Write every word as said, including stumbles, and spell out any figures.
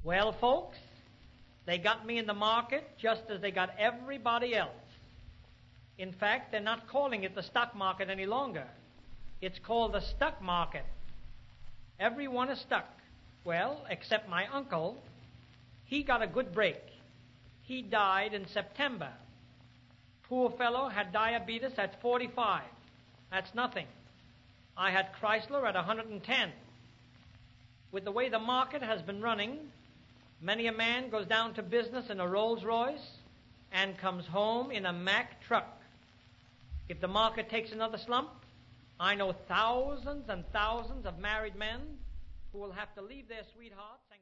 Well, folks, they got me in the market just as they got everybody else. In fact, they're not calling it the stock market any longer. It's called the stuck market. Everyone is stuck. Well, except my uncle. He got a good break. He died in September. Poor fellow had diabetes at forty-five. That's nothing. I had Chrysler at one hundred ten. With the way the market has been running, many a man goes down to business in a Rolls Royce and comes home in a Mack truck. If the market takes another slump, I know thousands and thousands of married men who will have to leave their sweethearts